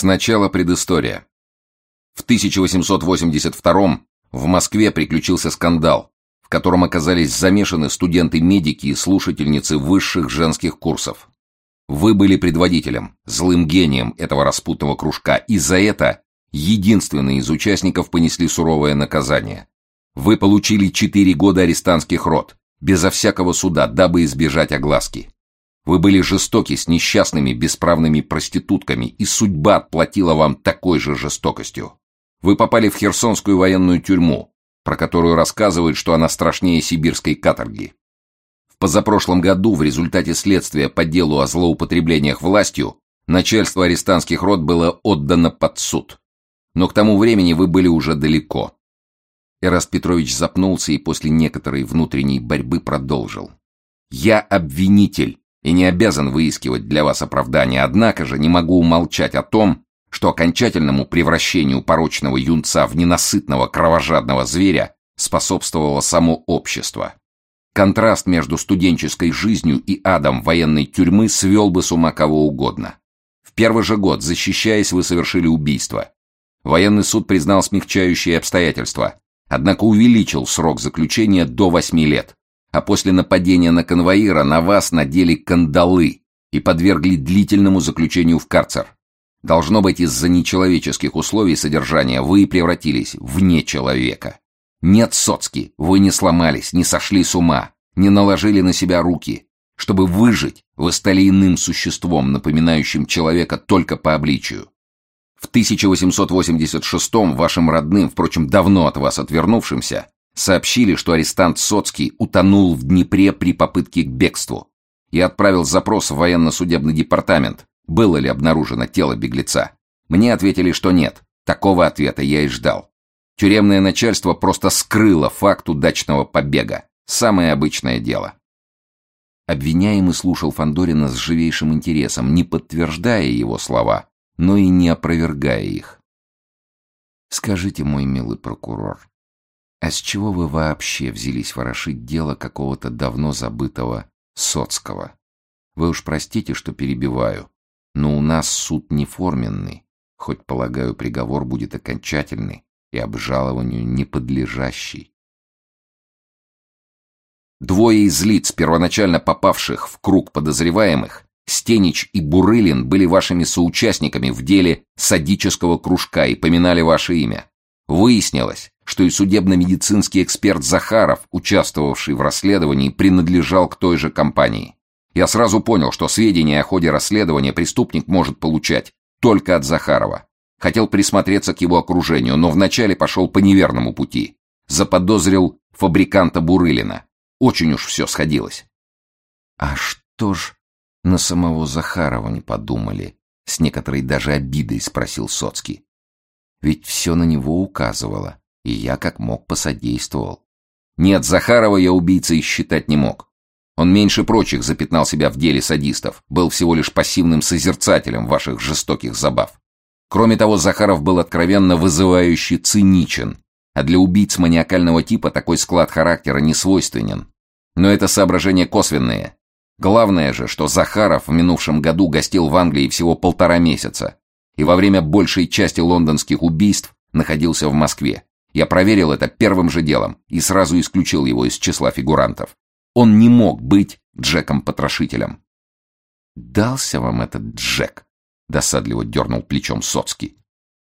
Сначала предыстория. В 1882 в Москве приключился скандал, в котором оказались замешаны студенты-медики и слушательницы высших женских курсов. Вы были предводителем, злым гением этого распутного кружка, и за это единственные из участников понесли суровое наказание. Вы получили 4 года арестантских рот, безо всякого суда, дабы избежать огласки. Вы были жестоки с несчастными бесправными проститутками, и судьба отплатила вам такой же жестокостью. Вы попали в Херсонскую военную тюрьму, про которую рассказывают, что она страшнее сибирской каторги. В позапрошлом году в результате следствия по делу о злоупотреблениях властью начальство арестантских рот было отдано под суд. Но к тому времени вы были уже далеко. Эраст Петрович запнулся и после некоторой внутренней борьбы продолжил. «Я обвинитель и не обязан выискивать для вас оправдания, однако же не могу умолчать о том, что окончательному превращению порочного юнца в ненасытного кровожадного зверя способствовало само общество. Контраст между студенческой жизнью и адом военной тюрьмы свел бы с ума кого угодно. В первый же год, защищаясь, вы совершили убийство. Военный суд признал смягчающие обстоятельства, однако увеличил срок заключения до 8 лет. А после нападения на конвоира на вас надели кандалы и подвергли длительному заключению в карцер. Должно быть, из-за нечеловеческих условий содержания вы превратились в нечеловека. Нет, Соцкий, вы не сломались, не сошли с ума, не наложили на себя руки. Чтобы выжить, вы стали иным существом, напоминающим человека только по обличию. В 1886-м вашим родным, впрочем, давно от вас отвернувшимся, сообщили, что арестант Соцкий утонул в Днепре при попытке к бегству. Я отправил запрос в военно-судебный департамент, было ли обнаружено тело беглеца. Мне ответили, что нет. Такого ответа я и ждал. Тюремное начальство просто скрыло факт удачного побега. Самое обычное дело. Обвиняемый слушал Фандорина с живейшим интересом, не подтверждая его слова, но и не опровергая их. «Скажите, мой милый прокурор, а с чего вы вообще взялись ворошить дело какого-то давно забытого Соцкого? Вы уж простите, что перебиваю, но у нас суд не форменный, хоть, полагаю, приговор будет окончательный и обжалованию неподлежащий». Двое из лиц, первоначально попавших в круг подозреваемых, Стенич и Бурылин, были вашими соучастниками в деле садического кружка и поминали ваше имя. Выяснилось, что и судебно-медицинский эксперт Захаров, участвовавший в расследовании, принадлежал к той же компании. Я сразу понял, что сведения о ходе расследования преступник может получать только от Захарова. Хотел присмотреться к его окружению, но вначале пошел по неверному пути. Заподозрил фабриканта Бурылина. Очень уж все сходилось. «А что ж на самого Захарова не подумали?» — с некоторой даже обидой спросил Соцкий. «Ведь все на него указывало, и я как мог посодействовал». «Нет, Захарова я убийцей считать не мог. Он меньше прочих запятнал себя в деле садистов, был всего лишь пассивным созерцателем ваших жестоких забав. Кроме того, Захаров был откровенно вызывающе циничен, а для убийц маниакального типа такой склад характера не свойственен. Но это соображения косвенные. Главное же, что Захаров в минувшем году гостил в Англии всего 1,5 месяца, и во время большей части лондонских убийств находился в Москве. Я проверил это первым же делом и сразу исключил его из числа фигурантов. Он не мог быть Джеком-потрошителем. «Дался вам этот Джек?» — досадливо дернул плечом Соцкий.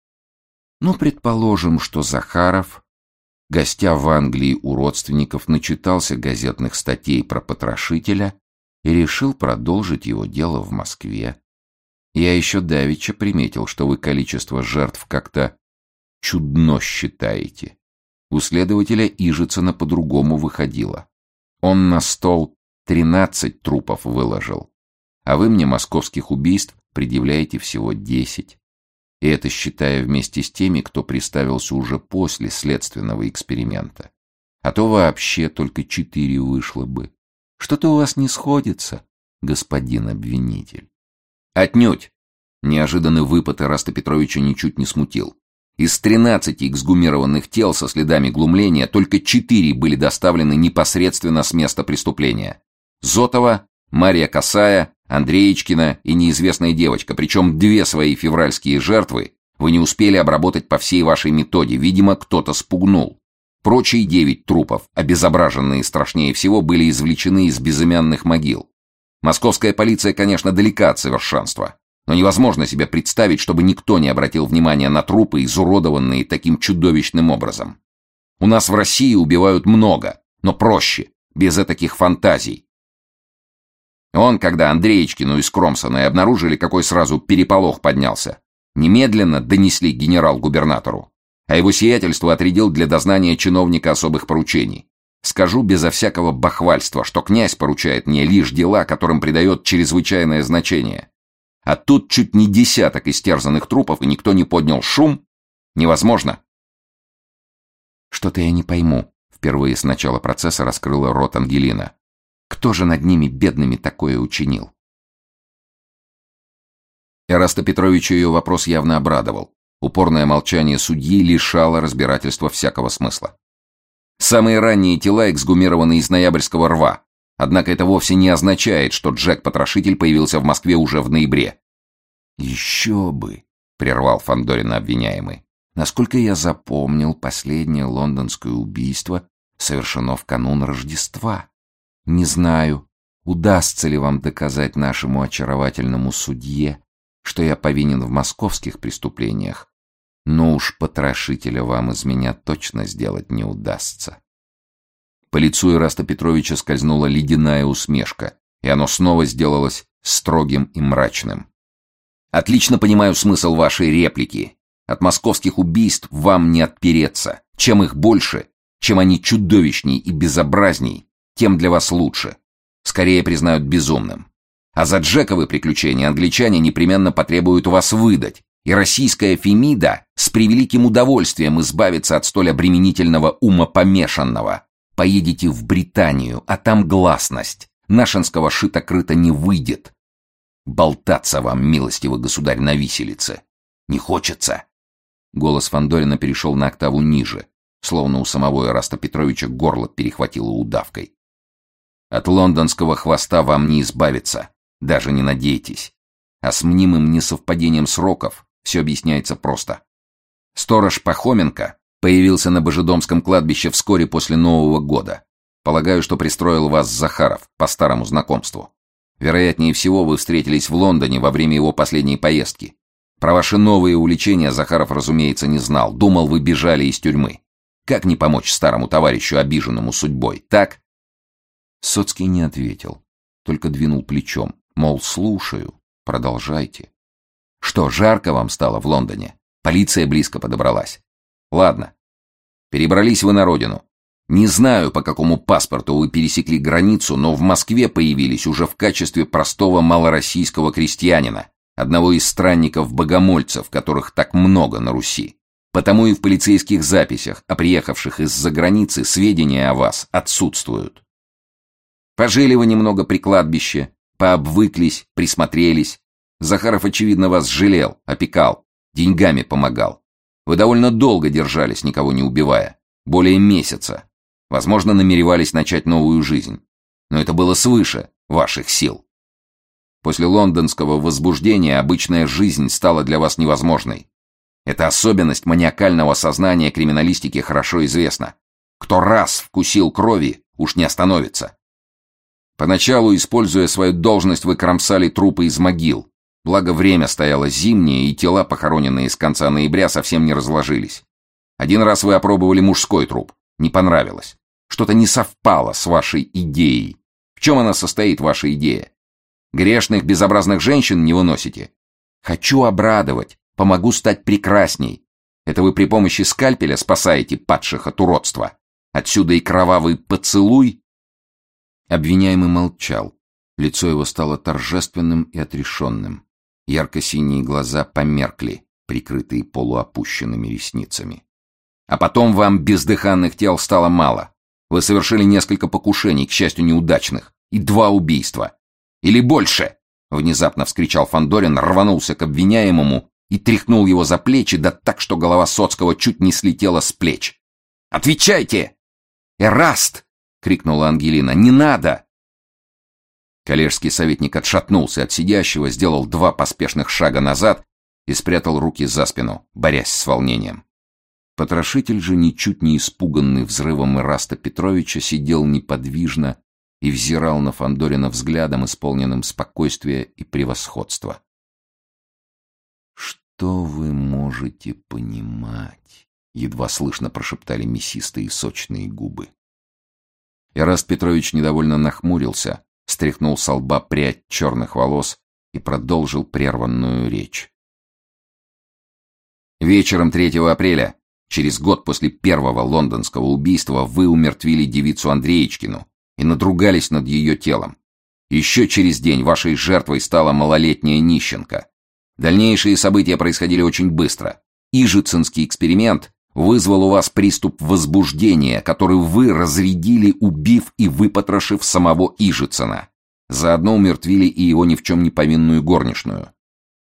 «Ну, предположим, что Захаров, гостя в Англии у родственников, начитался газетных статей про потрошителя и решил продолжить его дело в Москве. Я еще давеча приметил, что вы количество жертв как-то чудно считаете. У следователя Ижицына по-другому выходило. Он на стол 13 трупов выложил, а вы мне московских убийств предъявляете всего 10. И это считая вместе с теми, кто приставился уже после следственного эксперимента. А то вообще только 4 вышло бы. Что-то у вас не сходится, господин обвинитель». «Отнюдь!» Неожиданный выпад Эраста Петровича ничуть не смутил. Из 13 эксгумированных тел со следами глумления только 4 были доставлены непосредственно с места преступления. Зотова, Мария Косая, Андреечкина и неизвестная девочка, причем 2 свои февральские жертвы вы не успели обработать по всей вашей методе, видимо, кто-то спугнул. Прочие 9 трупов, обезображенные страшнее всего, были извлечены из безымянных могил. Московская полиция, конечно, далека от совершенства, но невозможно себе представить, чтобы никто не обратил внимания на трупы, изуродованные таким чудовищным образом. У нас в России убивают много, но проще, без этаких фантазий. Когда Андреечкину из Кромсона обнаружили, какой сразу переполох поднялся, немедленно донесли генерал-губернатору, а его сиятельство отрядил для дознания чиновника особых поручений. Скажу безо всякого бахвальства, что князь поручает мне лишь дела, которым придает чрезвычайное значение. А тут чуть не 10 истерзанных трупов, и никто не поднял шум. Невозможно. Что-то я не пойму. Впервые с начала процесса раскрыла рот Ангелина. Кто же над ними, бедными, такое учинил? Эраста Петровича ее вопрос явно обрадовал. Упорное молчание судьи лишало разбирательства всякого смысла. Самые ранние тела эксгумированы из Ноябрьского рва. Однако это вовсе не означает, что Джек-потрошитель появился в Москве уже в ноябре. «Еще бы!» — прервал Фандорина обвиняемый. «Насколько я запомнил, последнее лондонское убийство совершено в канун Рождества. Не знаю, удастся ли вам доказать нашему очаровательному судье, что я повинен в московских преступлениях, но уж потрошителя вам из меня точно сделать не удастся». По лицу Эраста Петровича скользнула ледяная усмешка, и оно снова сделалось строгим и мрачным. «Отлично понимаю смысл вашей реплики. От московских убийств вам не отпереться. Чем их больше, чем они чудовищней и безобразней, тем для вас лучше. Скорее признают безумным. А за Джековы приключения англичане непременно потребуют вас выдать, и российская Фемида с превеликим удовольствием избавится от столь обременительного умопомешанного. Поедете в Британию, а там гласность. Нашинского шито-крыто не выйдет. Болтаться вам, милостивый государь, на виселице. Не хочется». Голос Фандорина перешел на октаву ниже, словно у самого Эраста Петровича горло перехватило удавкой. «От лондонского хвоста вам не избавиться, даже не надейтесь. А с мнимым несовпадением сроков все объясняется просто. Сторож Пахоменко появился на Божедомском кладбище вскоре после Нового года. Полагаю, что пристроил вас Захаров по старому знакомству. Вероятнее всего, вы встретились в Лондоне во время его последней поездки. Про ваши новые увлечения Захаров, разумеется, не знал. Думал, вы бежали из тюрьмы. Как не помочь старому товарищу, обиженному судьбой, так?» Соцкий не ответил, только двинул плечом. Мол, слушаю, продолжайте. «Что, жарко вам стало в Лондоне? Полиция близко подобралась. Ладно. Перебрались вы на родину. Не знаю, по какому паспорту вы пересекли границу, но в Москве появились уже в качестве простого малороссийского крестьянина, одного из странников-богомольцев, которых так много на Руси. Потому и в полицейских записях о приехавших из-за границы сведения о вас отсутствуют. Пожили вы немного при кладбище, пообвыклись, присмотрелись. Захаров, очевидно, вас жалел, опекал, деньгами помогал. Вы довольно долго держались, никого не убивая, более месяца. Возможно, намеревались начать новую жизнь. Но это было свыше ваших сил. После лондонского возбуждения обычная жизнь стала для вас невозможной. Эта особенность маниакального сознания криминалистики хорошо известна. Кто раз вкусил крови, уж не остановится. Поначалу, используя свою должность, вы кромсали трупы из могил. Благо время стояло зимнее, и тела, похороненные с конца ноября, совсем не разложились. Один раз вы опробовали мужской труп. Не понравилось. Что-то не совпало с вашей идеей. В чем она состоит, ваша идея? Грешных, безобразных женщин не выносите? Хочу обрадовать, помогу стать прекрасней. Это вы при помощи скальпеля спасаете падших от уродства? Отсюда и кровавый поцелуй?» Обвиняемый молчал. Лицо его стало торжественным и отрешенным. Ярко-синие глаза померкли, прикрытые полуопущенными ресницами. «А потом вам бездыханных тел стало мало. Вы совершили несколько покушений, к счастью, неудачных, и 2 убийства. Или больше!» Внезапно вскричал Фандорин, рванулся к обвиняемому и тряхнул его за плечи, да так, что голова Соцкого чуть не слетела с плеч. «Отвечайте!» «Эраст!» — крикнула Ангелина. «Не надо!» Коллежский советник отшатнулся от сидящего, сделал 2 поспешных шага назад и спрятал руки за спину, борясь с волнением. Потрошитель же, ничуть не испуганный взрывом Ираста Петровича, сидел неподвижно и взирал на Фандорина взглядом, исполненным спокойствия и превосходства. «Что вы можете понимать?» — едва слышно прошептали мясистые сочные губы. Ираст Петрович недовольно нахмурился, стряхнул со лба прядь черных волос и продолжил прерванную речь. «Вечером 3 апреля, через год после первого лондонского убийства, вы умертвили девицу Андреечкину и надругались над ее телом. Еще через день вашей жертвой стала малолетняя нищенка. Дальнейшие события происходили очень быстро. Ижицинский эксперимент вызвал у вас приступ возбуждения, который вы разрядили, убив и выпотрошив самого Ижицына. Заодно умертвили и его ни в чем не повинную горничную.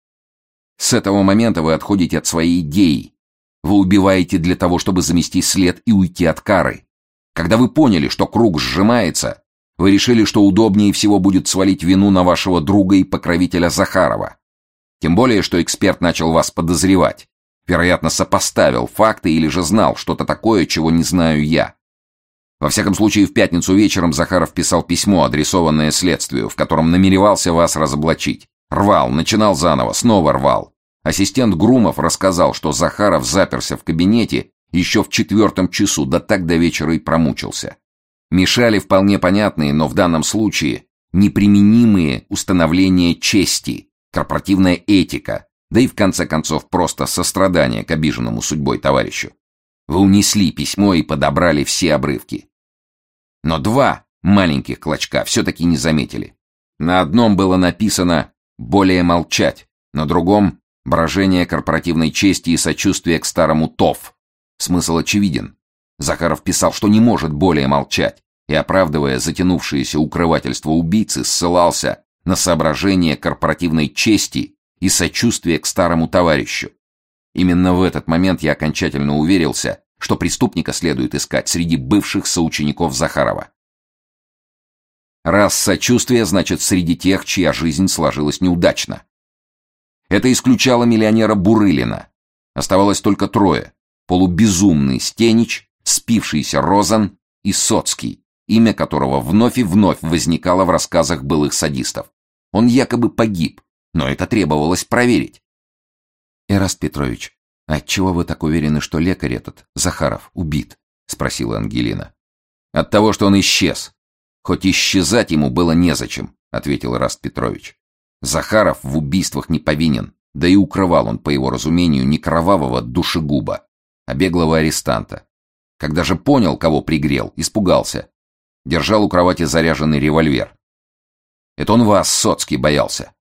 С этого момента вы отходите от своей идеи. Вы убиваете для того, чтобы замести след и уйти от кары. Когда вы поняли, что круг сжимается, вы решили, что удобнее всего будет свалить вину на вашего друга и покровителя Захарова. Тем более, что эксперт начал вас подозревать. Вероятно, сопоставил факты или же знал что-то такое, чего не знаю я. Во всяком случае, в пятницу вечером Захаров писал письмо, адресованное следствию, в котором намеревался вас разоблачить. Рвал, начинал заново, снова рвал. Ассистент Грумов рассказал, что Захаров заперся в кабинете еще в 4 часу, да так до вечера и промучился. Мешали вполне понятные, но в данном случае неприменимые установления чести, корпоративная этика, да и в конце концов просто сострадание к обиженному судьбой товарищу. Вы унесли письмо и подобрали все обрывки. Но 2 маленьких клочка все-таки не заметили. На одном было написано «более молчать», на другом «брожение корпоративной чести и сочувствие к старому ТОВ». Смысл очевиден. Захаров писал, что не может более молчать, и, оправдывая затянувшееся укрывательство убийцы, ссылался на соображение корпоративной чести и сочувствие к старому товарищу. Именно в этот момент я окончательно уверился, что преступника следует искать среди бывших соучеников Захарова. Раз сочувствие, значит среди тех, чья жизнь сложилась неудачно. Это исключало миллионера Бурылина. Оставалось только 3: полубезумный Стенич, спившийся Розан и Соцкий, имя которого вновь и вновь возникало в рассказах былых садистов. Он якобы погиб, но это требовалось проверить. «Эраст Петрович, отчего вы так уверены, что лекарь этот, Захаров, убит?» — спросила Ангелина. «От того, что он исчез. Хоть исчезать ему было незачем», — ответил Эраст Петрович. «Захаров в убийствах не повинен, да и укрывал он, по его разумению, не кровавого душегуба, а беглого арестанта. Когда же понял, кого пригрел, испугался. Держал у кровати заряженный револьвер. Это он вас, Соцкий, боялся.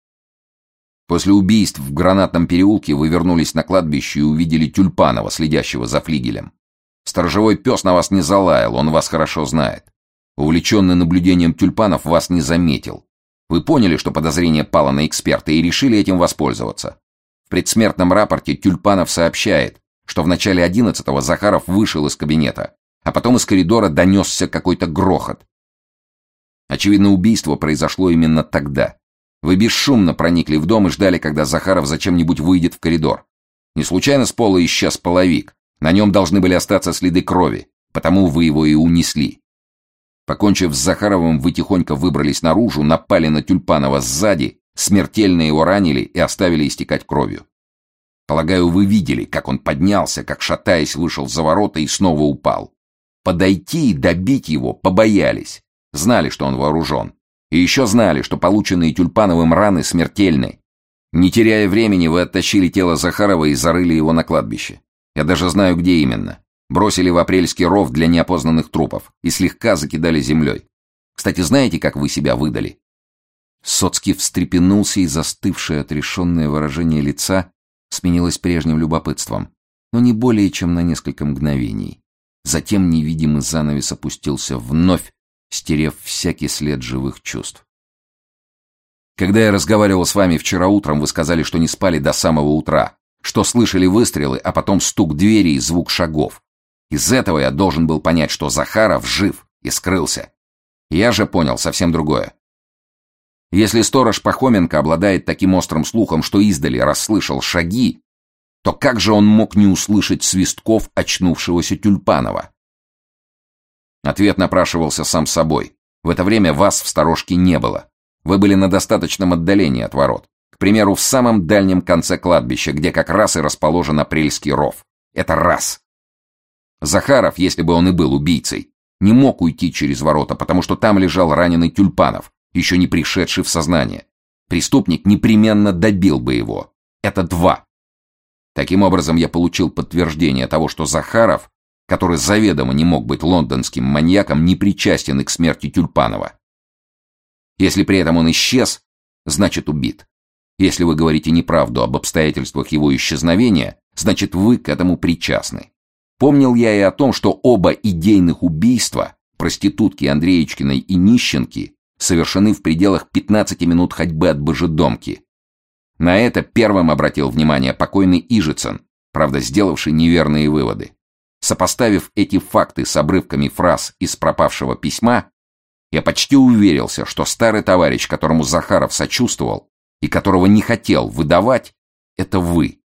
После убийств в Гранатном переулке вы вернулись на кладбище и увидели Тюльпанова, следящего за флигелем. Сторожевой пес на вас не залаял, он вас хорошо знает. Увлеченный наблюдением Тюльпанов вас не заметил. Вы поняли, что подозрение пало на эксперта, и решили этим воспользоваться. В предсмертном рапорте Тюльпанов сообщает, что в начале 11-го Захаров вышел из кабинета, а потом из коридора донесся какой-то грохот. Очевидно, убийство произошло именно тогда. Вы бесшумно проникли в дом и ждали, когда Захаров зачем-нибудь выйдет в коридор. Не случайно с пола исчез половик. На нем должны были остаться следы крови, потому вы его и унесли. Покончив с Захаровым, вы тихонько выбрались наружу, напали на Тюльпанова сзади, смертельно его ранили и оставили истекать кровью. Полагаю, вы видели, как он поднялся, как, шатаясь, вышел за ворота и снова упал. Подойти и добить его побоялись. Знали, что он вооружен. И еще знали, что полученные Тюльпановым раны смертельны. Не теряя времени, вы оттащили тело Захарова и зарыли его на кладбище. Я даже знаю, где именно. Бросили в апрельский ров для неопознанных трупов и слегка закидали землей. Кстати, знаете, как вы себя выдали?» Соцкий встрепенулся, и застывшее отрешенное выражение лица сменилось прежним любопытством, но не более чем на несколько мгновений. Затем невидимый занавес опустился вновь, стерев всякий след живых чувств. «Когда я разговаривал с вами вчера утром, вы сказали, что не спали до самого утра, что слышали выстрелы, а потом стук двери и звук шагов. Из этого я должен был понять, что Захаров жив и скрылся. Я же понял совсем другое. Если сторож Пахоменко обладает таким острым слухом, что издали расслышал шаги, то как же он мог не услышать свистков очнувшегося Тюльпанова? Ответ напрашивался сам собой. В это время вас в сторожке не было. Вы были на достаточном отдалении от ворот. К примеру, в самом дальнем конце кладбища, где как раз и расположен апрельский ров. Это раз. Захаров, если бы он и был убийцей, не мог уйти через ворота, потому что там лежал раненый Тюльпанов, еще не пришедший в сознание. Преступник непременно добил бы его. Это два. Таким образом, я получил подтверждение того, что Захаров, который заведомо не мог быть лондонским маньяком, не причастен и к смерти Тюльпанова. Если при этом он исчез, значит убит. Если вы говорите неправду об обстоятельствах его исчезновения, значит вы к этому причастны. Помнил я и о том, что оба идейных убийства, проститутки Андреечкиной и Нищенки, совершены в пределах 15 минут ходьбы от Божедомки. На это первым обратил внимание покойный Ижицын, правда, сделавший неверные выводы. Сопоставив эти факты с обрывками фраз из пропавшего письма, я почти уверился, что старый товарищ, которому Захаров сочувствовал и которого не хотел выдавать, это вы.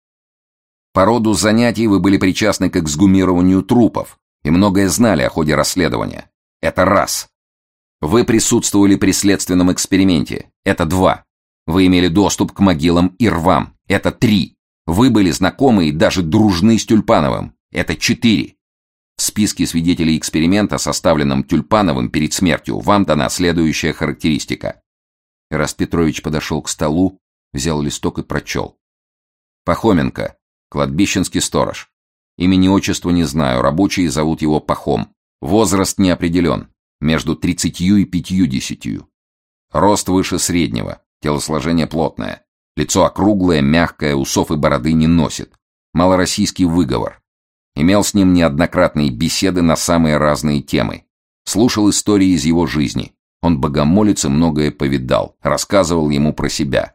По роду занятий вы были причастны к эксгумированию трупов и многое знали о ходе расследования. Это раз. Вы присутствовали при следственном эксперименте. Это два. Вы имели доступ к могилам и рвам. Это три. Вы были знакомы и даже дружны с Тюльпановым. Это четыре. В списке свидетелей эксперимента, составленном Тюльпановым перед смертью, вам дана следующая характеристика. Эраст Петрович подошел к столу, взял листок и прочел. Пахоменко, кладбищенский сторож. Имени отчества не знаю, рабочие зовут его Пахом. Возраст не определен, между 30 и 50. Рост выше среднего, телосложение плотное. Лицо округлое, мягкое, усов и бороды не носит. Малороссийский выговор. Имел с ним неоднократные беседы на самые разные темы. Слушал истории из его жизни. Он богомолец и многое повидал, рассказывал ему про себя.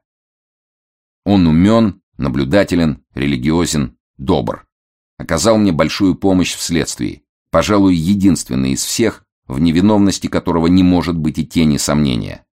Он умен, наблюдателен, религиозен, добр. Оказал мне большую помощь в следствии. Пожалуй, единственный из всех, в невиновности которого не может быть и тени сомнения.